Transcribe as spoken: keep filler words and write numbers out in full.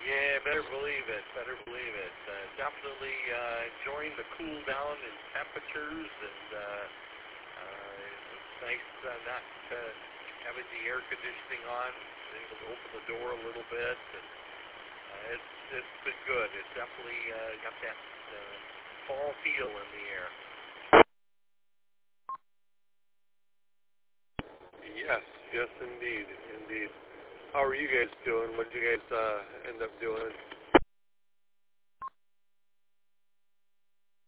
Yeah, better believe it. Better believe it. Uh, definitely uh, enjoying the cool down in temperatures, and uh, uh, it's nice uh, not uh, having the air conditioning on, being able to open the door a little bit. And, uh, it's it's been good. It's definitely uh, got that uh, fall feel in the air. Yes, yes, indeed, indeed. How are you guys doing? What did you guys uh, end up doing?